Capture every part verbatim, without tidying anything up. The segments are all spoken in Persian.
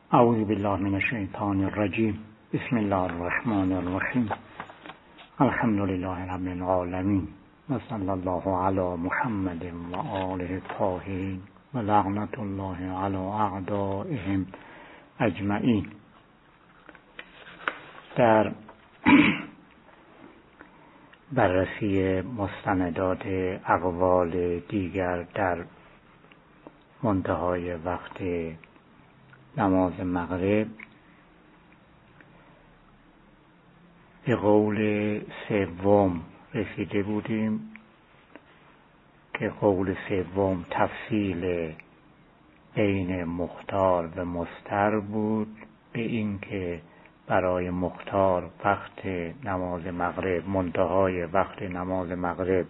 اعوذ بالله من الشیطان الرجیم. بسم الله الرحمن الرحیم. الحمد لله رب العالمین و صلی الله علی محمد و آله الطاهرین و لعنت الله علی اعدائهم اجمعین. در بررسی مستندات اقوال دیگر در منتهای وقت نماز مغرب به قول سوم رسیده بودیم که قول سوم تفصیل بین مختار و مستر بود، به این که برای مختار وقت نماز مغرب، منتهای وقت نماز مغرب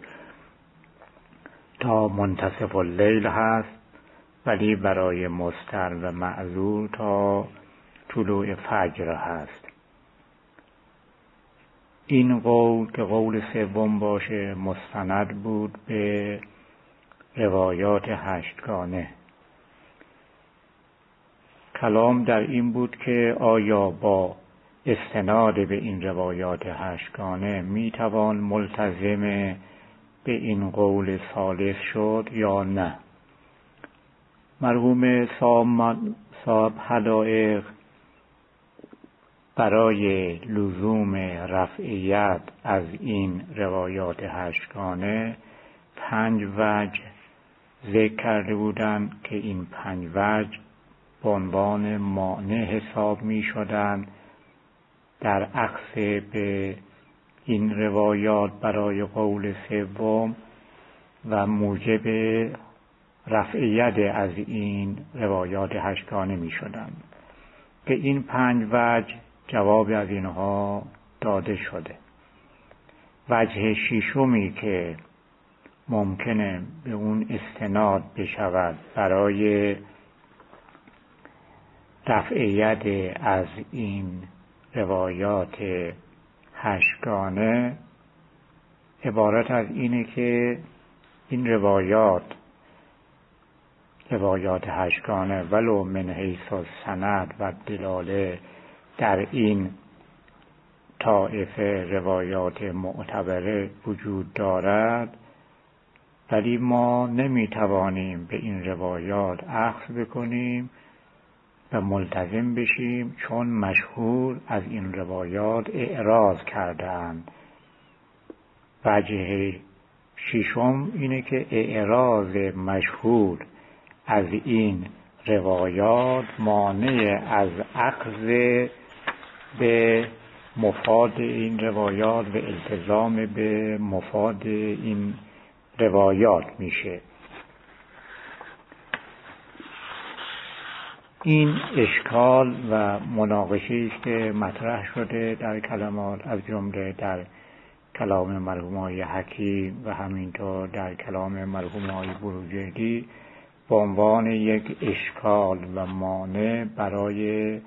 تا منتصف اللیل هست، ولی برای مستر و معذور تا طلوع فجر هست. این قول که قول سوم باشه مستند بود به روایات هشتگانه. کلام در این بود که آیا با استناد به این روایات هشتگانه میتوان ملتزم به این قول ثالث شد یا نه؟ مرحوم صاحب حدائق برای لزوم رفعیت از این روایات هشتگانه پنج وجه ذکر کرده بودند که این پنج وجه به عنوان مانع حساب می شدند در عکس به این روایات برای قول سوم و موجب رفعیت از این روایات هشتگانه می شدند که این پنج وجه جواب از اینها داده شده. وجه ششمی که ممکنه به اون استناد بشود برای رفعیت از این روایات هشتگانه عبارت از اینه که این روایات روایات هشتگانه ولو من حیث السند و دلاله در این طایفه روایات معتبره وجود دارد، ولی ما نمیتوانیم به این روایات اخذ بکنیم و ملتزم بشیم، چون مشهور از این روایات اعراض کردند. وجه ششم اینه که اعراض مشهور از این روایات مانع از اخذ به مفاد این روایات و التزام به مفاد این روایات میشه. این اشکال و مناقشه است که مطرح شده در کلمات، از جمله در کلام مرحوم آقای حکیم و همینطور در کلام مرحوم آقای بروجردی به عنوان یک اشکال و مانع برای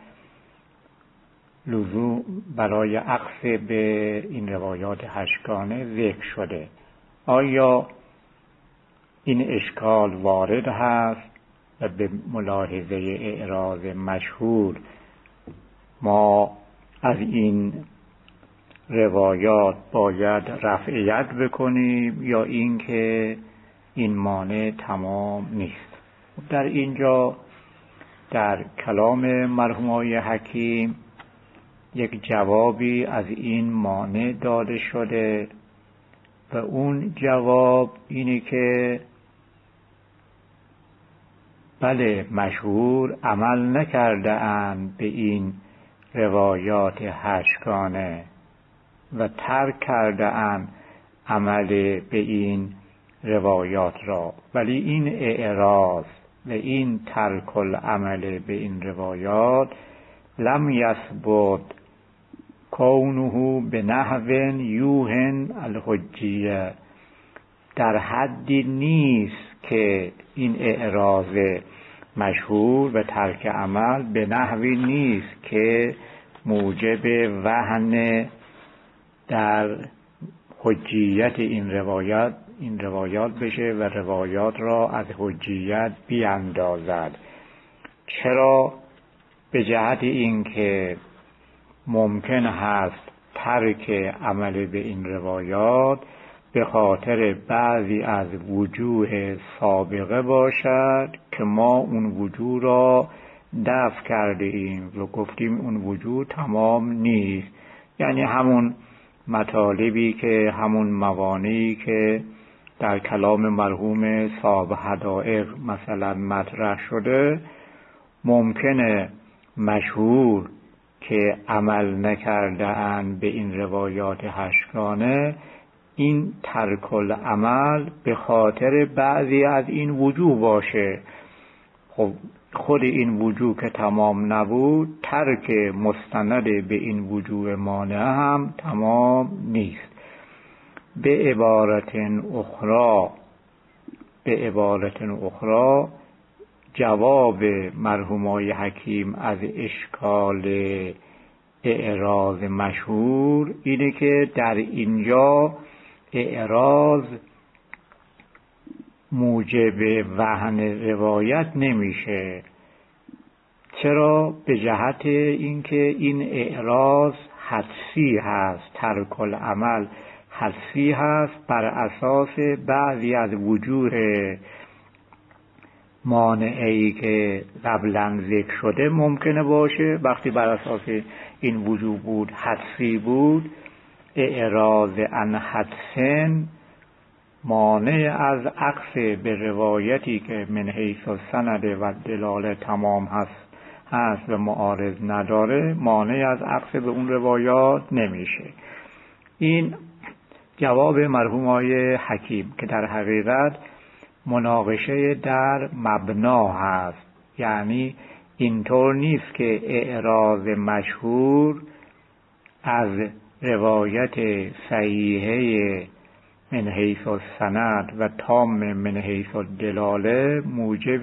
لزوم برای عکس به این روایات هشتگانه ذکر شده. آیا این اشکال وارد هست و به ملاحظه اعراض مشهور ما از این روایات باید رفعیت بکنیم یا اینکه این مانع تمام نیست؟ در اینجا در کلام مرحوم آقای حکیم یک جوابی از این مانع داده شده و اون جواب اینه که بله، مشهور عمل نکرده اند به این روایات هشتگانه و ترک کرده اند عمل به این روایات را، ولی این اعراض و این ترک العمل به این روایات لم یثبت کونه به نحو یوهن الحجیه، در حدی نیست که این اعراض مشهور و ترک عمل به نحوی نیست که موجب وهن در حجیت این روایات این روایات بشه و روایات را از حجیت بیاندازد. چرا؟ به جهت اینکه ممکن هست ترک عمل به این روایات به خاطر بعضی از وجوه سابقه باشد که ما اون وجوه را دفع کرده ایم و گفتیم اون وجوه تمام نیست، یعنی همون مطالبی که همون موانعی که در کلام مرحوم صاحب حدائق مثلا مطرح شده ممکنه مشهور که عمل نکرده اند به این روایات هشتگانه این ترک العمل به خاطر بعضی از این وجوه باشه. خب خود این وجوه که تمام نبود، ترک مستند به این وجوه مانع هم تمام نیست. به عبارت اخرى به عبارت اخرى جواب مرحومای حکیم از اشکال اعراض مشهور اینه که در اینجا اعراض موجب وهن روایت نمیشه. چرا؟ به جهت اینکه این اعراض حدسی هست، ترک العمل حدسی هست، بر اساس بعضی از وجوه مانعی که قبلا ذکر شده ممکنه باشه. وقتی بر اساس این وجوه بود، حدسی بود، اعراض عن حدسن مانع از عکس به روایتی که من حیث السند و دلاله تمام هست هست و معارض نداره، مانع از عکس به اون روایات نمیشه. این جواب مرحومای حکیم که در حقیقت مناقشه در مبنا هست، یعنی اینطور نیست که اعراض مشهور از روایت صحیحه من حیث السند و تام من حیث الدلاله موجب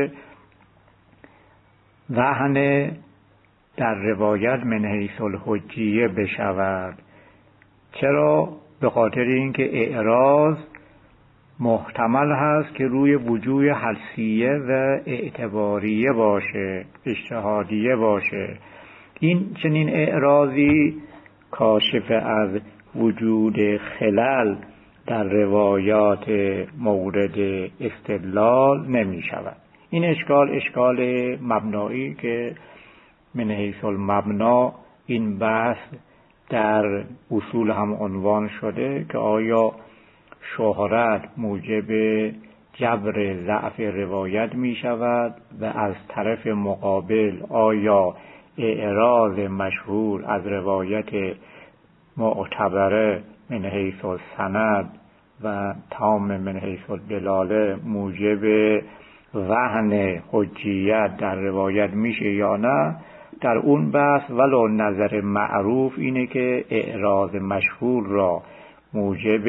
وهن در روایت من حیث الحجیه بشود. چرا؟ به خاطر اینکه اعراض محتمل هست که روی وجوه حدسیه و اعتباریه باشه، اجتهادیه باشه. این چنین اعراضی کاشف از وجود خلل در روایات مورد استدلال نمی شود. این اشکال اشکال مبنایی که من حیث المبنا این بحث در اصول هم عنوان شده که آیا شهرت موجب جبر ضعف روایت می شود و از طرف مقابل آیا اعراض مشهور از روایت معتبره من حیث السند و تام من حیث الدلاله موجب وهن حجیت در روایت میشه یا نه. در اون بحث ولو نظر معروف اینه که اعراض مشهور را موجب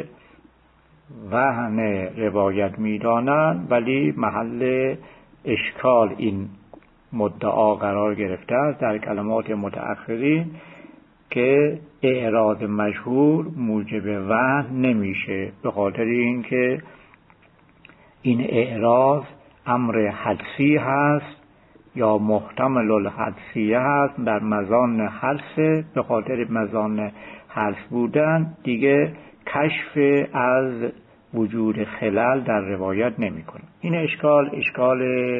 وهن روایت میدانند، ولی محل اشکال این مدعا قرار گرفته است در کلمات متأخرین که اعراض مشهور موجب وهن نمیشه، به خاطر اینکه این اعراض امر حدسی هست یا محتمل الحدسیه هست، در مزان حدس. به خاطر مزان حدس بودن دیگه کشف از وجود خلل در روایت نمی کنه. این اشکال اشکال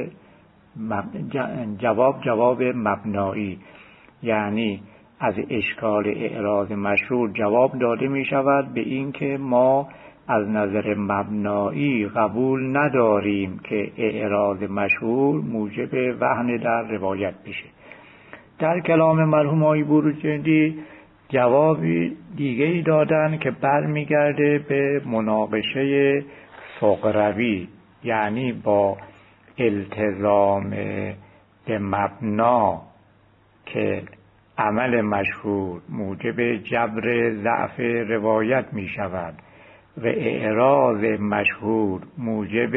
جواب جواب مبنایی، یعنی از اشکال اعراض مشهور جواب داده می شود به این که ما از نظر مبنایی قبول نداریم که اعراض مشهور موجب وهن در روایت بشه. در کلام مرحوم آقای بروجردی جوابی دیگه ای دادن که برمیگرده به مناقشه سغروی، یعنی با التزام به مبنا که عمل مشهور موجب جبر ضعف روایت می شود و اعراض مشهور موجب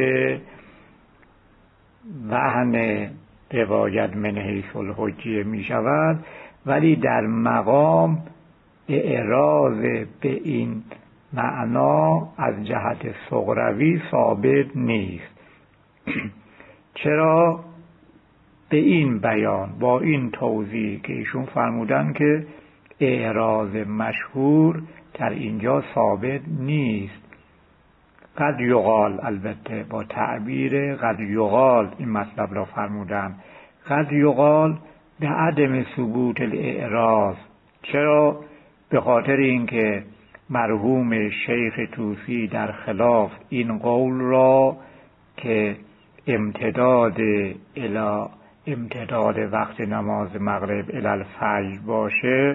وهن روایت من حیث الحجیه می شود، ولی در مقام اعراض به این معنا از جهت سغروی ثابت نیست. چرا؟ به این بیان با این توضیح که ایشون فرمودن که اعراض مشهور در اینجا ثابت نیست. قد یقال، البته با تعبیر قد یقال این مطلب را فرمودن. قد یقال به عدم ثبوت الاعراض. چرا؟ به خاطر اینکه مرحوم شیخ طوسی در خلاف این قول را که امتداد الی امتداد وقت نماز مغرب الی الفجر باشه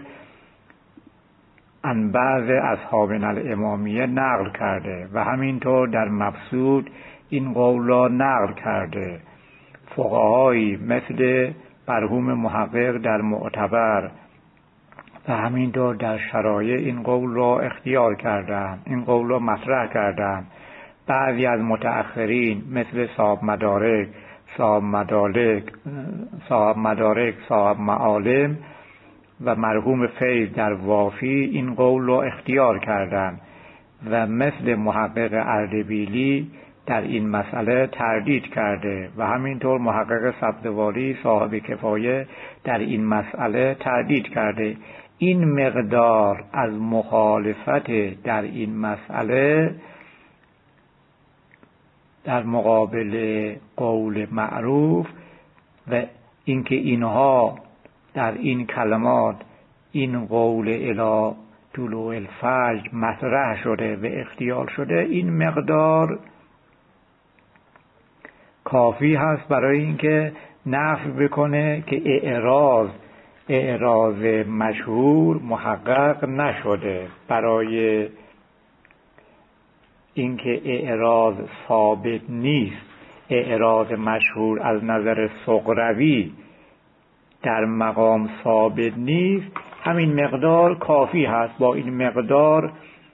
عن بعض اصحابنا الامامیه نقل کرده و همینطور در مبسوط این قول را نقل کرده. فقهایی مثل مرحوم محقق در معتبر و همینطور در شرایع این قول را اختیار کردند، این قول را مطرح کردند. بعضی از متأخرین مثل صاحب مدارک، صاحب مدارک، صاحب مدارک، صاحب معالم و مرحوم فیض در وافی این قول را اختیار کردند و مثل محقق اردبیلی در این مسئله تردید کرده و همینطور محقق سبزواری صاحب کفایه در این مسئله تردید کرده. این مقدار از مخالفت در این مسئله در مقابل قول معروف و اینکه اینها در این کلمات این قول الی طلوع الفجر مطرح شده و اختیار شده، این مقدار کافی هست برای اینکه نفی بکنه که اعراض اعراض مشهور محقق نشده. برای اینکه اعراض ثابت نیست، اعراض مشهور از نظر سغروی در مقام ثابت نیست، همین مقدار کافی هست. با این مقدار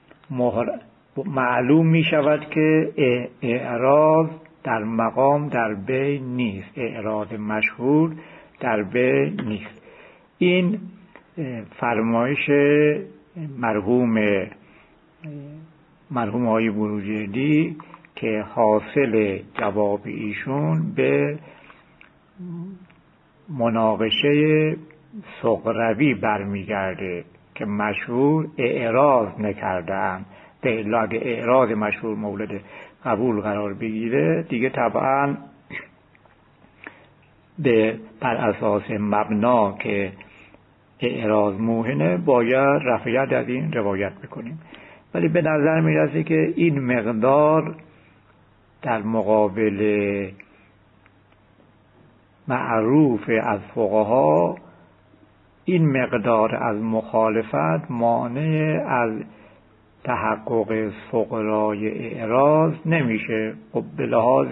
معلوم می شود که اعراض در مقام در بین نیست، اعراض مشهور در بین نیست. این فرمایش مرحوم مرحوم آقای بروجردی که حاصل جواب ایشون به مناقشه سغروی برمیگرده که مشهور اعراض نکردن. به الا اگه اعراض مشهور مورد قبول قرار بگیره دیگه طبعا به بر اساس مبنا که اعراض موهنه باید رفعیت از این روایت بکنیم. ولی به نظر میرسه که این مقدار در مقابل معروف از فقها، این مقدار از مخالفت مانع از تحقق سغرای اعراض نمیشه. خب به لحاظ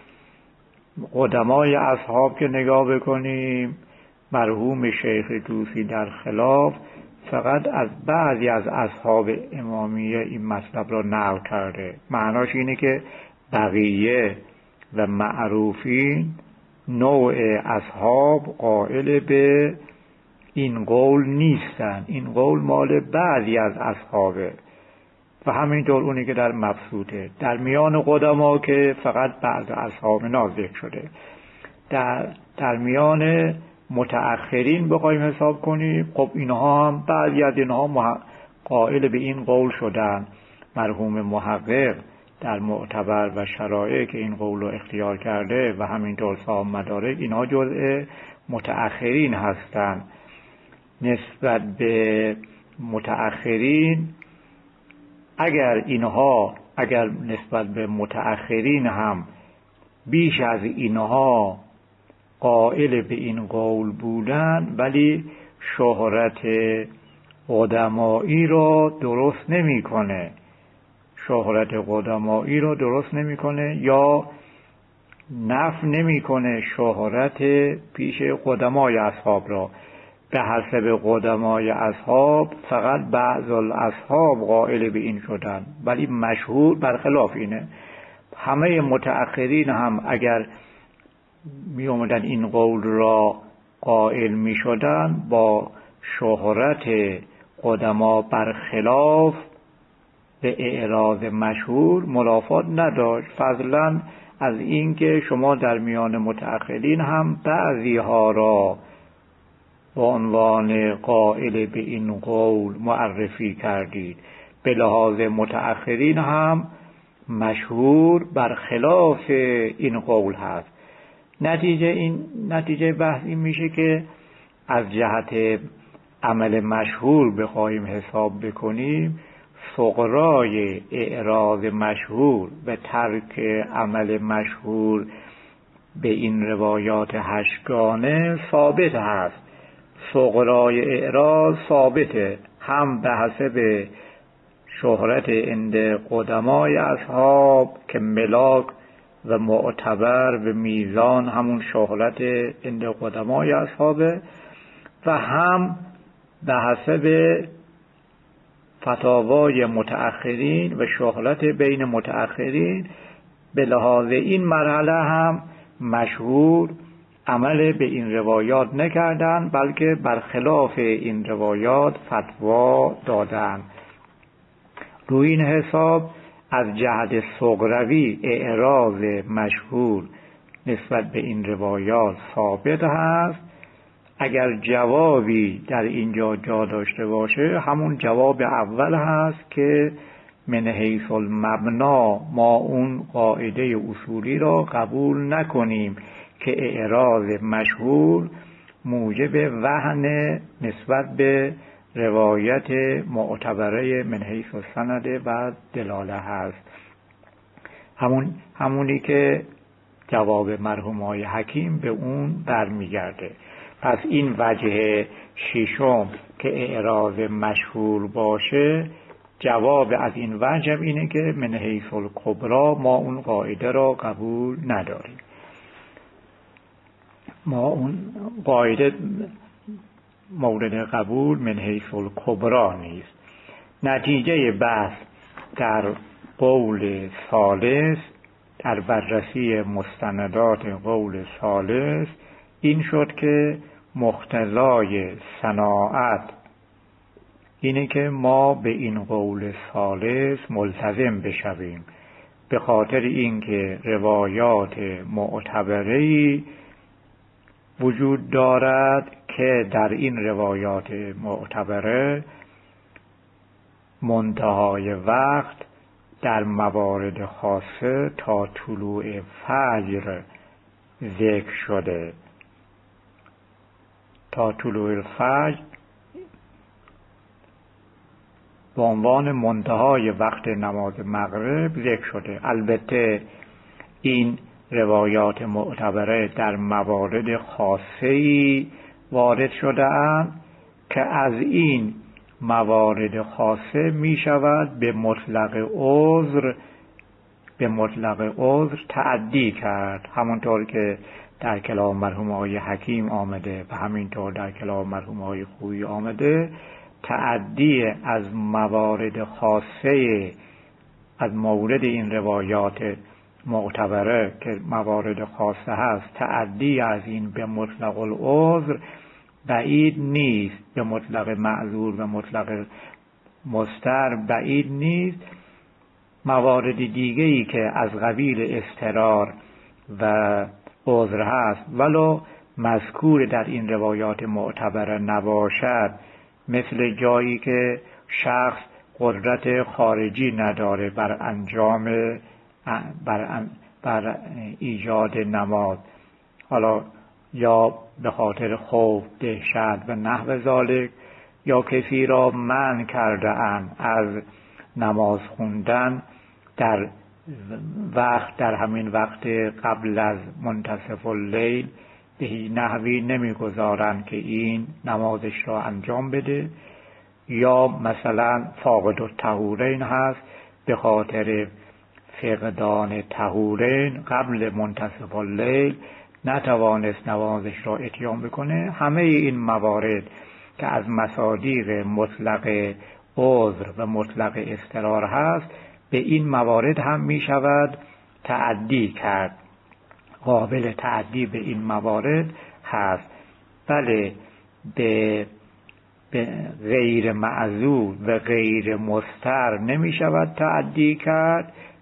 قدمای اصحاب که نگاه بکنیم، مرحوم شیخ طوسی در خلاف فقط از بعضی از اصحاب امامیه این مطلب را نقل کرده. معناش اینه که بقیه و معروفین نوع اصحاب قائل به این قول نیستن، این قول مال بعضی از اصحابه و همینطور اونی که در مبسوطه. در میان قدما که فقط بعض اصحاب ذکر شده، در در میان متأخرین بخوایم حساب کنیم، خب اینها هم بعضی از اینها قائل به این قول شدن. مرحوم محقق در معتبر و شرایع که این قول رو اختیار کرده و همینطور صاحب مدارک، اینها جزء متأخرین هستند. نسبت به متأخرین اگر اینها اگر نسبت به متأخرین هم بیش از اینها قائل به این قول بودن، ولی شهرت قدمایی را درست نمی‌کنه، شهرت قدمایی را درست نمی‌کنه یا نفی نمی‌کنه شهرت پیش قدمای اصحاب را. به حسب قدمای اصحاب فقط بعض الاصحاب قائل به این شدن، ولی مشهور برخلاف اینه. همه متأخرین هم اگر می اومدن این قول را قائل می شدن، با شهرت قدما برخلاف به اعراض مشهور ملافات نداشت. فضلا از اینکه شما در میان متأخرین هم بعضی ها را به عنوان قائل به این قول معرفی کردید. به لحاظ متأخرین هم مشهور برخلاف این قول هست. نتیجه این نتیجه بحث این میشه که از جهت عمل مشهور بخواهیم حساب بکنیم، سغرای اعراض مشهور به ترک عمل مشهور به این روایات هشتگانه ثابت هست. سغرای اعراض ثابته، هم به حسب شهرت عند قدمای اصحاب که ملاک و معتبر به میزان همون شهرت عند قدمای اصحابه، و هم به حسب فتاوای متأخرین و شهرت بین متأخرین. به لحاظ این مرحله هم مشهور عمل به این روایات نکردن، بلکه برخلاف این روایات فتوا دادن. روی این حساب از جهت صغروی اعراض مشهور نسبت به این روایات ثابت هست. اگر جوابی در اینجا جا داشته باشه، همون جواب اول هست که من حیث المبنا ما اون قاعده اصولی را قبول نکنیم که اعراض مشهور موجب وهن نسبت به روایت معتبره من حیث السند و دلاله هست. همون همونی که جواب مرحوم آقای حکیم به اون برمیگرده. پس این وجه ششم که اعراض مشهور باشه، جواب از این وجه اینه که من حیث الکبری ما اون قاعده را قبول نداریم. ما اون قاعده مورد قبول من حیث الکبری نیست. نتیجه بحث در قول ثالث، در بررسی مستندات قول ثالث این شد که مقتضای صناعت اینه که ما به این قول ثالث ملتزم بشویم، به خاطر اینکه روایات معتبره‌ای وجود دارد که در این روایات معتبره منتهای وقت در موارد خاصه تا طلوع فجر ذکر شده. تا طلوع فجر به عنوان منتهای وقت نماز مغرب ذکر شده. البته این روایات معتبره در موارد خاصه‌ای وارد شده اند که از این موارد خاصه می شود به مطلق عذر به مطلق عذر تعدی کرد، همونطور که در کلام مرحوم آقای حکیم آمده و همینطور در کلام مرحوم آقای خویی آمده. تعدی از موارد خاصه از مورد این روایات معتبره که موارد خاصه هست، تعدی از این به مطلق العذر بعید نیست، به مطلق معذور و مطلق مستر بعید نیست. موارد دیگه‌ای که از قبیل اضطرار و عذر هست ولو مذکور در این روایات معتبره نباشد، مثل جایی که شخص قدرت خارجی نداره بر انجام بر, بر ایجاد نماز، حالا یا به خاطر خوف، دهشت و نحو ذالک، یا کسی را منع کرده اند از نماز خوندن در وقت در همین وقت قبل از منتصف اللیل، به هیچ نحوی نمیگذارند که این نمازش را انجام بده. یا مثلا فاقد الطهورین هست، به خاطر فقدان طهورین قبل منتصف اللیل نتوانست نمازش را اتیان بکنه. همه این موارد که از مصادیق مطلق عذر و مطلق اضطرار هست، به این موارد هم می شود تعدی کرد، قابل تعدی به این موارد هست. بله، به به غیر معذور و غیر مستر نمی شود تعدی کرد،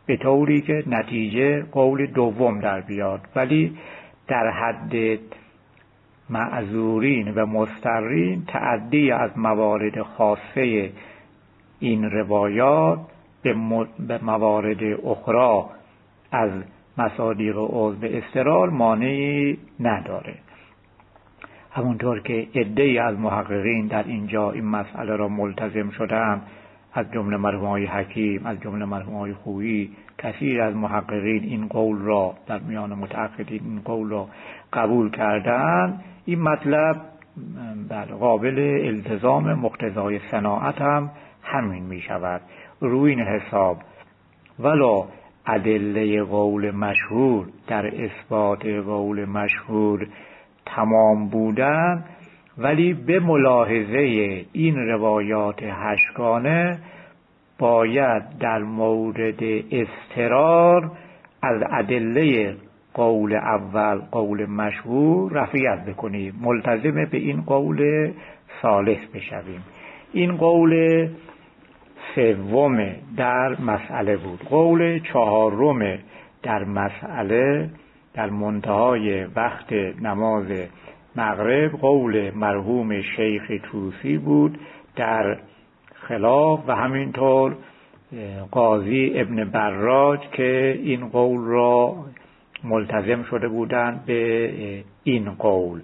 به طوری که نتیجه قول دوم در بیاد، ولی در حد معذورین و مضطرین تعدی از موارد خاصه این روایات به موارد اخرى از مصادیق عضو اضطرار مانعی نداره. همونطور که عده‌ای از محققین در اینجا این مسئله را ملتزم شدند، از جمله مرحوم آقای حکیم، از جمله مرحوم آقای خویی، کثیر از محققین این قول را در میان متأخرین این قول را قبول کردند. این مطلب در قابل التزام مقتضای صناعت هم همین می شود. روی این حساب ولا ادله قول مشهور در اثبات قول مشهور تمام بودن، ولی به ملاحظه این روایات هشتگانه باید در مورد اضطرار از ادله قول اول قول مشهور رفعیت بکنیم، ملتزم به این قول ثالث بشویم. این قول سوم در مسئله بود. قول چهارم در مسئله در منتهای وقت نماز مغرب قول مرحوم شیخ طوسی بود در خلاف و همینطور قاضی ابن براج که این قول را ملتزم شده بودند به این قول،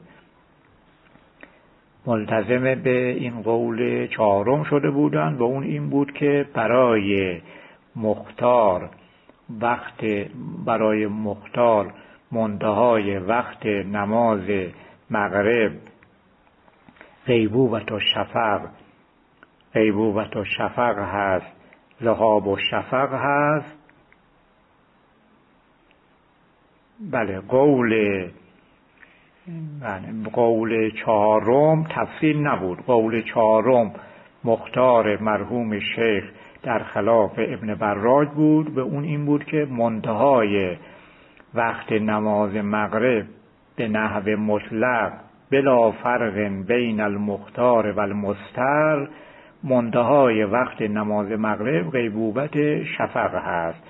ملتزم به این قول چهارم شده بودند و اون این بود که برای مختار وقت برای مختار منتهای وقت نماز مغرب غیبوبت و شفق غیبوبت و شفق هست، ذهاب و شفق هست. بله قول بله قول چهارم تفصیل نبود. قول چهارم مختار مرحوم شیخ در خلاف ابن براج بود، به اون این بود که منتهای وقت نماز مغرب به نحو مطلق بلا فرق بین المختار و المستر، منتهای وقت نماز مغرب غیبوبت شفق هست.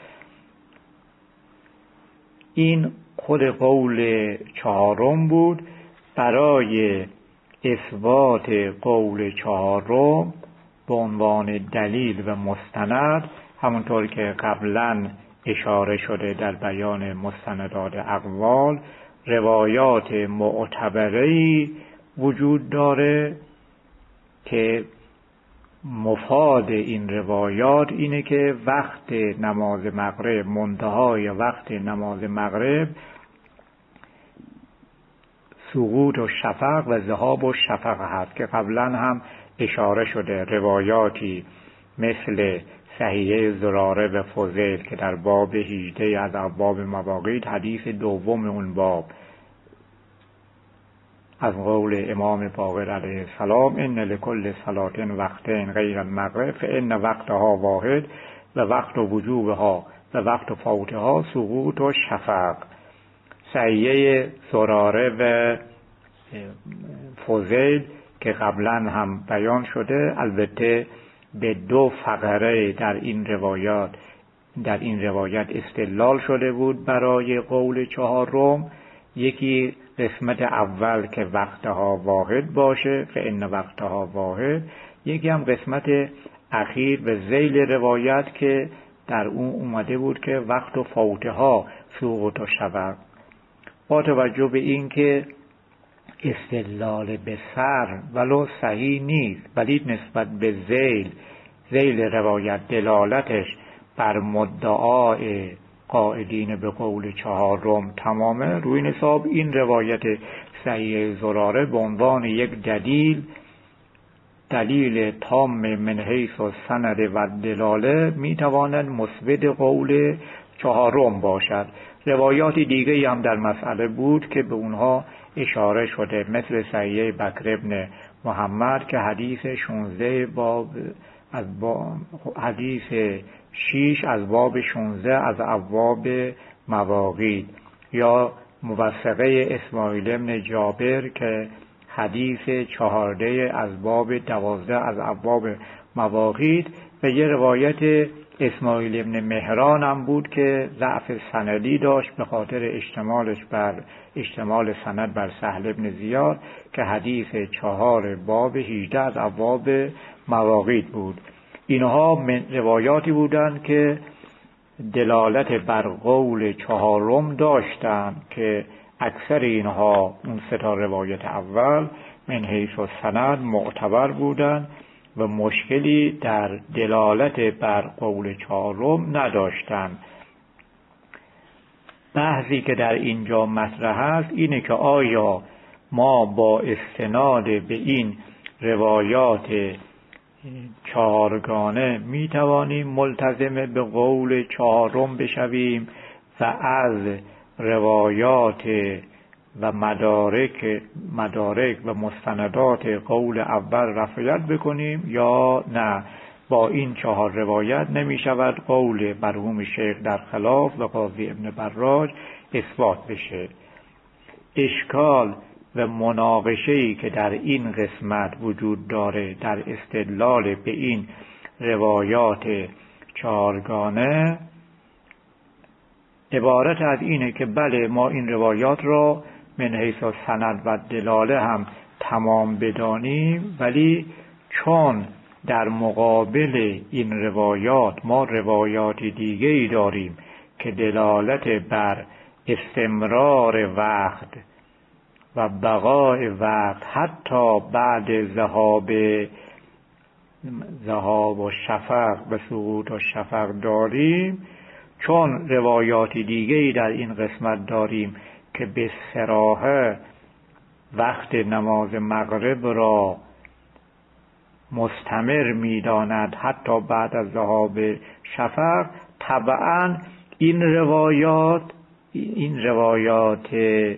این خود قول چهارم بود. برای اثبات قول چهارم به عنوان دلیل و مستند، همونطور که قبلا اشاره شده در بیان مستندات اقوال، روایات معتبره‌ای وجود داره که مفاد این روایات اینه که وقت نماز مغرب منتهای وقت نماز مغرب سقوط و شفق و ذهاب و شفق هست که قبلا هم اشاره شده. روایاتی مثل صحیحه زراره و فضیل که در باب هجده از ابواب مواقیت حدیث دوم اون باب از قول امام باقر علیه السلام ان لکل صلاة وقتین غیر المغرب فان وقتها واحد و وقت وجوبها و وقت فوتها سقوط و شفق. صحیحه زراره و فضیل که قبلا هم بیان شده، البته به دو فقره در این روایات در این روایت استدلال شده بود برای قول چهارم. یکی قسمت اول که وقتها واحد باشه فإن وقتها واحد، یکی هم قسمت اخیر به ذیل روایت که در اون اومده بود که وقت و فوتها سقوط و شفق. با توجه به این که استدلال به سر ولو صحیح نیست، ولی نسبت به ذیل ذیل روایت دلالتش بر مدعای قائلین به قول چهارم تمامه، روی حساب این روایت صحیح زراره به عنوان یک دلیل دلیل تام من حیث و سند و دلاله میتواند مثبت قول چهارم باشد. روایات دیگه هم در مسئله بود که به اونها اشاره شده، مثل صحیح بکر ابن محمد که حدیث شانزده باب از باب حدیث شیش از باب شانزده از ابواب مواقیت، یا موثقه اسماعیل ابن جابر که حدیث چهارده از باب دوازده از ابواب مواقیت و یه روایت اسماعیل ابن مهران هم بود که ضعف سندی داشت به خاطر اشتمالش بر اشتمال سند بر سهل ابن زیاد که حدیث چهار باب هجده از ابواب مواقیت بود. اینها من روایاتی بودند که دلالت بر قول چهارم داشتند که اکثر اینها اون سه تا روایت اول من حیث السند معتبر بودند و مشکلی در دلالت بر قول چهارم نداشتند. بحثی که در اینجا مطرح است اینه که آیا ما با استناد به این روایات چهارگانه می توانیم ملتزم به قول چهارم بشویم و از روایات و مدارک مدارک و مستندات قول اول رفعیت بکنیم یا نه؟ با این چهار روایت نمی شود قول مرحوم شیخ در خلاف و قاضی ابن براج اثبات بشه. اشکال و مناقشه‌ای که در این قسمت وجود داره در استدلال به این روایات چهارگانه عبارت از اینه که بله ما این روایات را من حیث سند و دلاله هم تمام بدانیم، ولی چون در مقابل این روایات ما روایات دیگه‌ای داریم که دلالت بر استمرار وقت و بقای وقت حتی بعد ذهاب ذهاب و شفق و سقوط و شفق داریم، چون روایات دیگه‌ای در این قسمت داریم که به صراحه وقت نماز مغرب را مستمر می‌داند حتی بعد از ذهاب شفق، طبعاً این روایات این روایات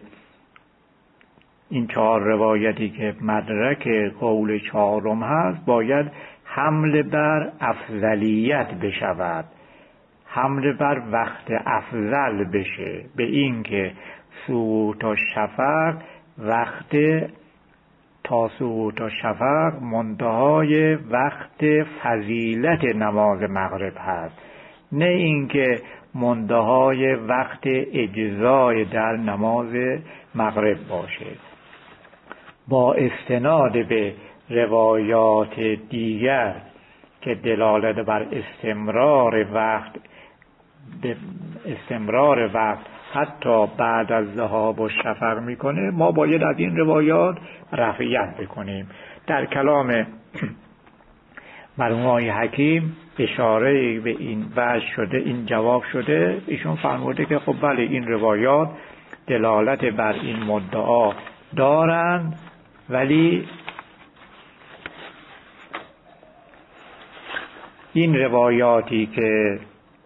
این چهار روایتی که مدرک قول چهارم هست باید حمل بر افضلیت بشود، حمل بر وقت افضل بشه، به این که سقوط و شفق وقت تا سقوط و شفق منتهای وقت فضیلت نماز مغرب هست، نه اینکه منتهای وقت اجزای در نماز مغرب باشه. با استناد به روایات دیگر که دلالت بر استمرار وقت به استمرار وقت حتی بعد از ذهاب و شفق میکنه، ما باید از این روایات رفعیت بکنیم. در کلام مرحوم آقای حکیم اشاره به این وجه شده، این جواب شده، ایشون فرموده که خب بله این روایات دلالت بر این مدعا دارند، ولی این روایاتی که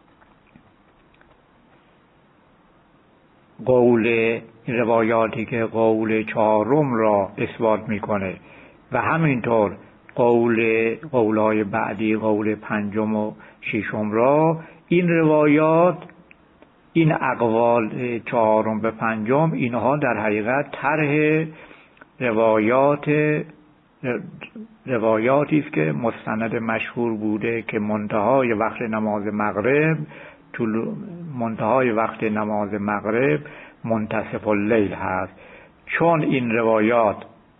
قول این روایاتی که قول چهارم را اثبات میکنه و همینطور قول قولهای بعدی قول پنجم و ششم را، این روایات این اقوال چهارم به پنجم اینها در حقیقت طرح روایات روایاتی است که مستند مشهور بوده که منتهای وقت نماز مغرب منتهای وقت نماز مغرب منتصف اللیل هست. چون این روایات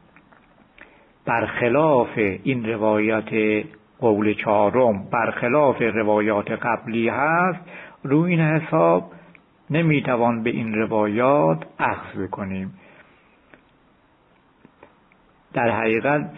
برخلاف این روایت قول چهارم برخلاف روایات قبلی هست، روی این حساب نمیتوان به این روایات اخذ کنیم. در حقیقت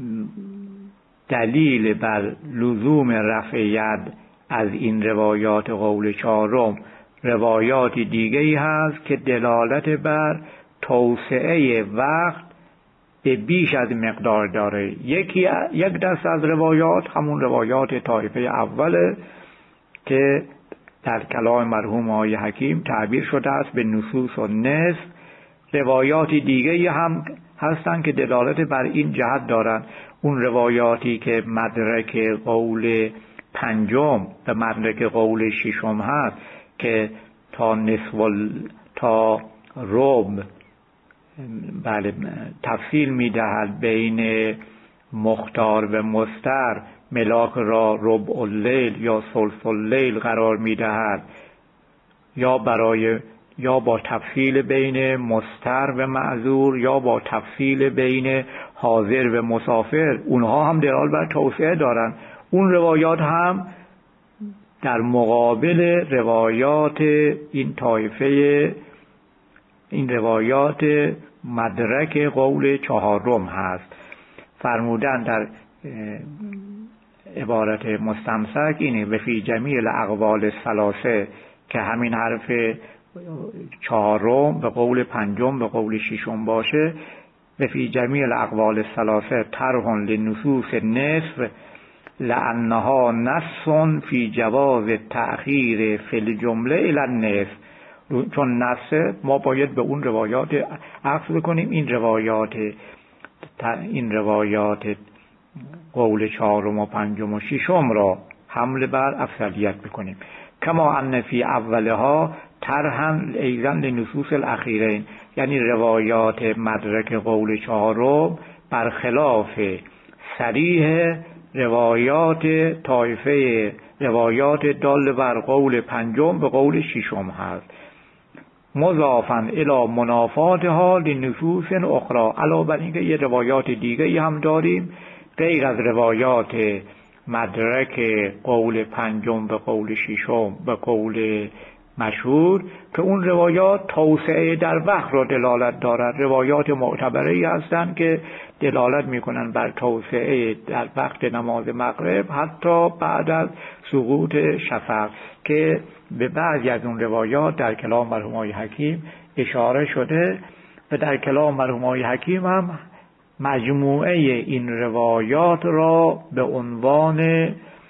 دلیل بر لزوم رفع ید از این روایات قول چهارم روایات دیگه‌ای هست که دلالت بر توسعه وقت به بیش از مقدار داره. یکی یک دست از روایات همون روایات طایفه اوله که در کلام مرحوم آقای حکیم تعبیر شده است به نصوص و نصف. روایات دیگه‌ای هم هستند که دلالت بر این جهت دارند. اون روایاتی که مدرک قول پنجم و مدرک قول ششم هست که تا نصف تا ربع بله تفصیل میدهد بین مختار و مستر، ملاک را ربع اللیل یا ثلث اللیل قرار میدهد، یا برای یا با تفصیل بین مستر و معذور، یا با تفصیل بین حاضر و مسافر. اونها هم دلالت بر توسعه دارن. اون روایات هم در مقابل روایات این طایفه، این روایات مدرک قول چهارم هست. فرمودن در عبارت مستمسک اینه و فی جمیع الاقوال الثلاثه، که همین حرف چهارم به قول پنجم به قول ششم باشه. و فی جمیع الاقوال الثلاثه طرح لنصوص النصف لانها نص فی جواز تأخیر فی الجمله الی النصف. چون نص ما باید به اون روایات عکس کنیم، این روایات این روایات قول چهارم و پنجم و ششم را حمل بر افضلیت بکنیم. کما ان فی اولها طرحا ایضا لنصوص الاخیرین، یعنی روایات مدرک قول چهارم برخلاف صریح روایات طایفه روایات دال بر قول پنجم به قول ششم هست. مضافا الی منافاتها لنصوص اخرى، علاوه بر اینکه یه روایات دیگه هم داریم غیر از روایات مدرک قول پنجم به قول ششم به قول مشهور، که اون روایات توسعه در وقت را دلالت دارد. روایات معتبری هستند که دلالت میکنن بر توسعه در وقت نماز مغرب حتی بعد از سقوط شفق، که به بعضی از اون روایات در کلام مرحوم آقای حکیم اشاره شده و در کلام مرحوم آقای حکیم هم مجموعه این روایات را به عنوان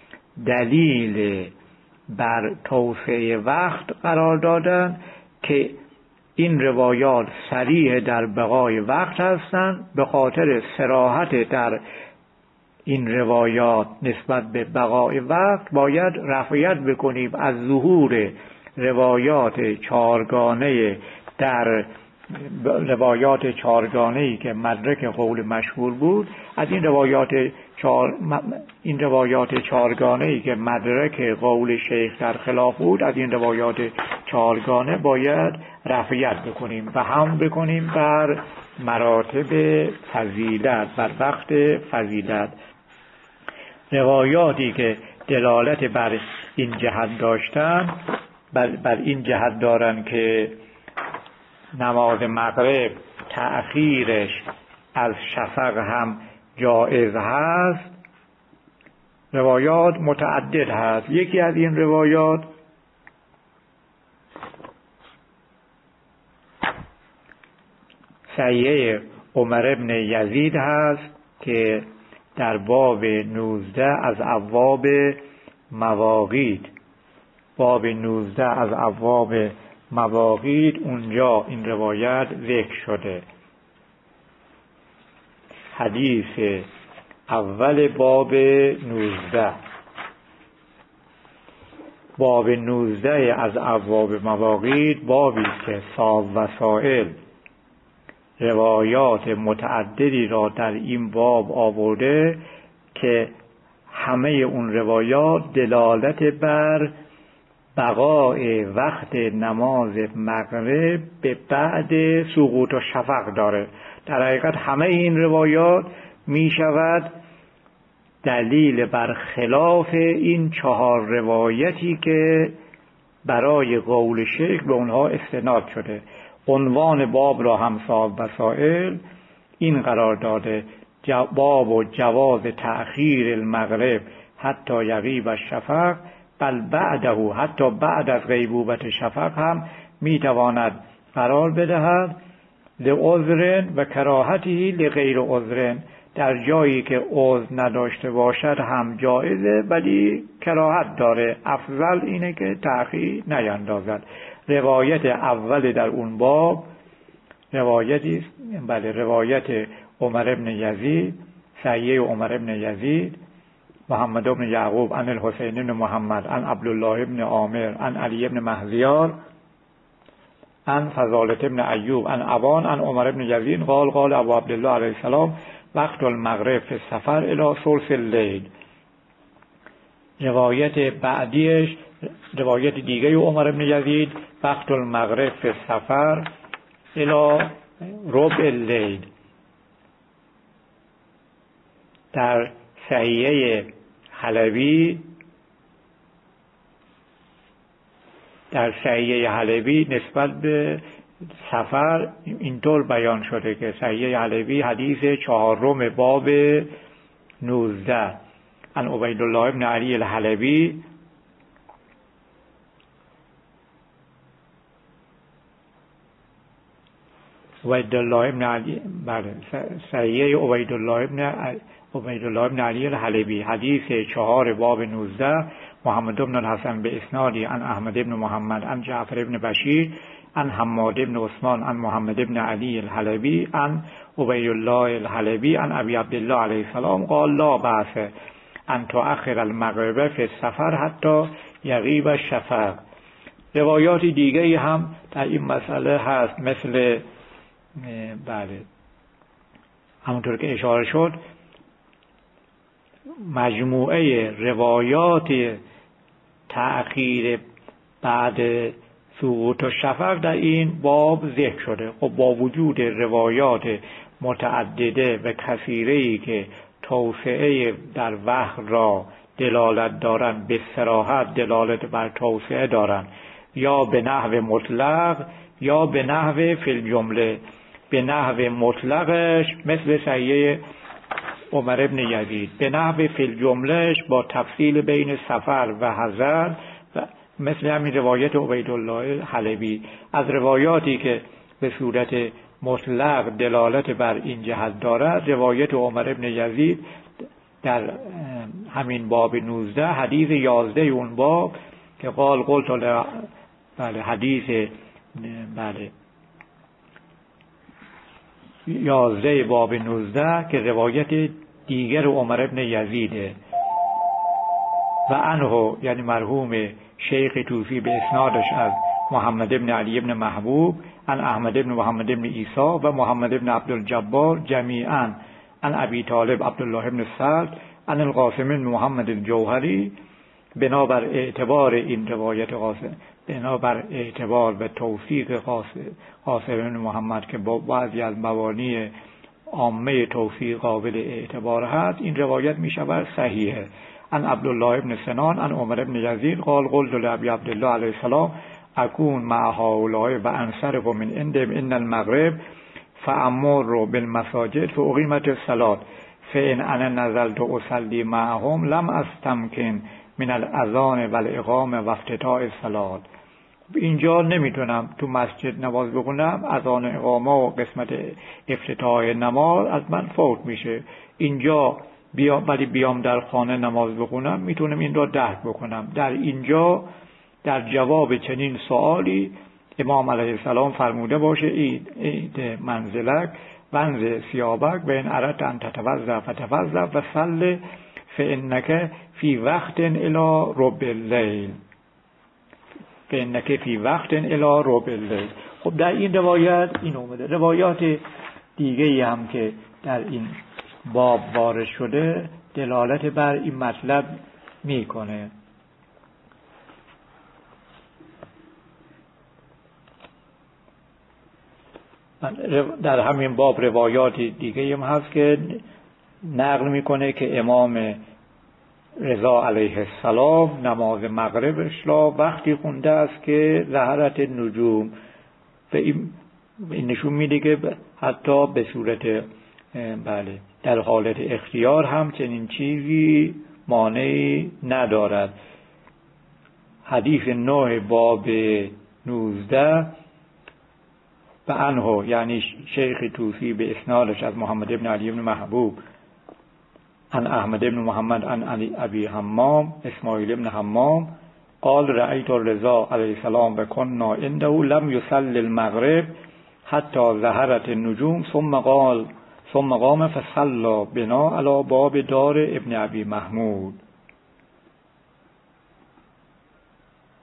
دلیل بر توسعه وقت قرار دادن که این روایات صریح در بقای وقت هستند. به خاطر صراحت در این روایات نسبت به بقای وقت باید رفعیت بکنیم از ظهور روایات چهارگانه در روایات چهارگانه‌ای که مدرک قول مشهور بود، از این روایات چهار این روایات چهارگانه‌ای که مدرک قول شیخ در خلاف بود، از این روایات چهارگانه باید رفعیت بکنیم و هم بکنیم بر مراتب فضیلت، بر وقت فضیلت. روایاتی که دلالت بر این جهت داشتن، بر, بر این جهت دارن که نماز مغرب تأخیرش از شفق هم جایز هست، روایات متعدد هست. یکی از این روایات سیه عمر ابن یزید هست که در باب نوزده از ابواب مواقیت باب نوزده از ابواب مواقیت اونجا این روایت ذکر شده. حدیث اول باب نوزده باب نوزده از ابواب مواقیت بابی که صاحب وسائل روایات متعددی را در این باب آورده که همه اون روایات دلالت بر بقای وقت نماز مغرب به بعد سقوط و شفق داره. در حقیقت همه این روایات می شود دلیل بر خلاف این چهار روایتی که برای قول شیخ به اونها استناد شده. عنوان باب را هم صاحب وسائل این قرار داده: باب و جواز تأخیر المغرب حتی یغیب الشفق، بل بعده، حتی بعد از غیبوبت شفق هم میتواند قرار بدهد لعذر و کراهتی لغیر عذر، در جایی که عذر نداشته باشد هم جایزه ولی کراهت داره، افضل اینه که تأخیر نیندازد. روایت اول در اون باب روایتی است، بله، روایت عمر ابن یزید، سیه عمر ابن یزید، محمد ابن یعقوب عن الحسین ابن محمد عن عبدالله ابن عامر عن علی ابن مهذیار عن فضالة ابن ایوب عن ابان عن عمر ابن یزید قال قال ابو عبدالله علیه السلام وقت المغرب فی السفر الی ثلث اللیل. روایت بعدیش، روایت دیگه عمر ابن یزید، وقت المغرب فی السفر الی ربع اللیل. در صحیحه حلبی در صحیحه حلبی نسبت به سفر اینطور بیان شده که صحیحه حلبی حدیث چهارم باب نوزده عن عبیدالله ابن علی الحلبی عبیدالله ابن علی بله صحیحه عبیدالله ابن عبیدالله ابن علی الحلبی حدیث چهار باب نوزده محمد بن الحسن به اسنادی عن احمد بن محمد عن جعفر بن بشیر عن حماد بن عثمان عن محمد بن علی الحلبی عن عبید الله الحلبی عن ابی عبدالله علیه السلام قال لا بأس ان تؤخر المغرب فی السفر حتی یغیب الشفق. روایات دیگه هم در این مسئله هست، مثل بله همونطور که اشاره شد مجموعه روایات تأخیر بعد سقوط الشفق در این باب ذکر شده. خب با وجود روایات متعدده و کثیره‌ای که توسعه در وقت را دلالت دارند، به صراحت دلالت بر توسعه دارند، یا به نحو مطلق یا به نحو فی الجمله. به نحو مطلقش مثل صحیحه عمر ابن یزید، به نحو فی الجملهش با تفصیل بین سفر و حضر، مثل همین روایت عبیدالله حلبی. از روایاتی که به صورت مطلق دلالت بر این جهت دارد، روایت عمر ابن یزید در همین باب نوزده حدیث یازده اون باب که قال قلت ل... بله حدیث بله یازده باب نوزده که روایت دیگر عمر ابن یزیده و عنه یعنی مرحوم شیخ توسی به اسنادش از محمد ابن علی ابن محبوب عن احمد ابن محمد ابن عیسی و محمد ابن عبدالجبار جمیعا عن ابی طالب عبدالله ابن سعد عن القاسم ابن محمد الجوهری. بنابر اعتبار این روایت قاسم، بنابر اعتبار به توثیق قاسم ابن محمد که با بعضی از مبانی عامه توثیق قابل اعتبار هست، این روایت می شود صحیحه. عن عبدالله ابن سنان عن عمر ابن یزید قال قلت لابی عبدالله علیه السلام اكون مع هؤلاء و انصرف من عندهم ان المغرب فامر بالمساجد فاقیمت الصلاه فان انا نزلت اصلي معهم لم استمكن من الاذان والاقامه وافتتاح الصلاه. اینجا نمیتونم تو مسجد نماز بخونم، اذان اقامه و قسمت افتتاح نماز از من فوت میشه. اینجا بیام ولی بیام در خانه نماز بخونم میتونم این را درک بکنم. در اینجا در جواب چنین سوالی امام علیه السلام فرموده باشه اید, اید منزلک ونز سیابک بین اردت ان تتوضا فتوضا و صل فانک فی وقت الی ربع اللیل فانک فی وقت الی ربع اللیل. خب در این روایت این اومده. روایات دیگه هم که در این باب وارد شده دلالت بر این مطلب میکنه. در همین باب روایات دیگه هم هست که نقل میکنه که امام رضا علیه السلام نماز مغربش را وقتی خونده است که ظهرت نجوم و این نشون میده که حتی به صورت بله در حالت اختیار هم چنین چیزی مانعی ندارد. حدیث نه باب نوزده و عنه یعنی شیخ توسی به اسنادش از محمد ابن علی ابن محبوب عن احمد ابن محمد عن علی ابی حمام اسماعیل ابن حمام قال رأیت الرضا علیه السلام و کنا عنده لم یصلی المغرب حتی ظهرت النجوم ثم قال ثم قام فصلى بنا علی باب دار ابن ابی محمود.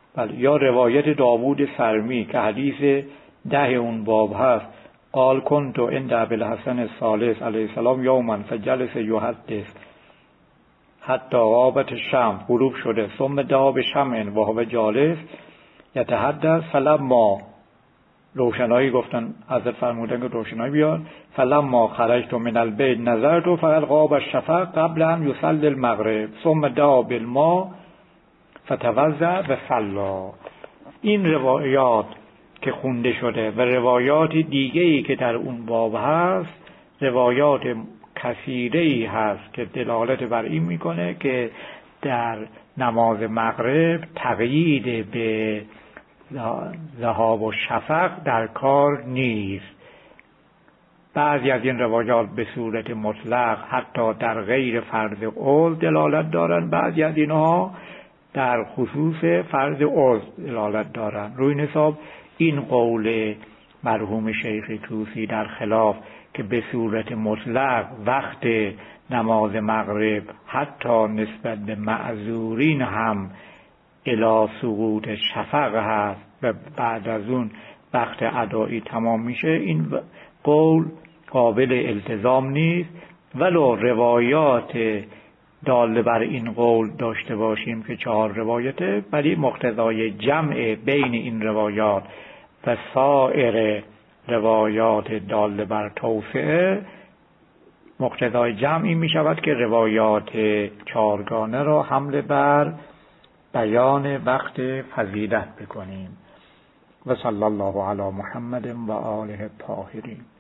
بله. یا روایت داوود سرمی که حدیث ده اون باب هست، قال کنتو عند ابوالحسن الثالث علیه السلام یوما فجلس یحدث حتی غابت الشمس، غروب شده، ثم دعا بشمع و هو جالس یتحدث، فلما روشنایی گفتن حضرت فرمودن که روشنایی بیاد، فلما خرجت من البیت نظرت فقد غاب الشفق قبل ان یصلی المغرب ثم دعا بالماء فتوضأ و صلی. این روایات که خونده شده و روایات دیگه‌ای که در اون باب هست روایات کثیره‌ای هست که دلالت بر این میکنه که در نماز مغرب تقیید به ذهاب و شفق در کار نیست. بعضی از این روایات به صورت مطلق حتی در غیر فرض عضو دلالت دارن، بعضی از اینها در خصوص فرض عضو دلالت دارن. روی این حساب این قول مرحوم شیخ طوسی در خلاف که به صورت مطلق وقت نماز مغرب حتی نسبت به معذورین هم الی سقوط شفق هست و بعد از اون وقت ادایی تمام میشه، این قول قابل التزام نیست. ولو روایات دال بر این قول داشته باشیم که چهار روایته، ولی مقتضای جمع بین این روایات و سایر روایات دال بر توسعه، مقتضای جمعی می شود که روایات چهارگانه را حمل بر بیان وقت فضیلت بکنیم. و صلی الله علی محمد و آله الطاهرین.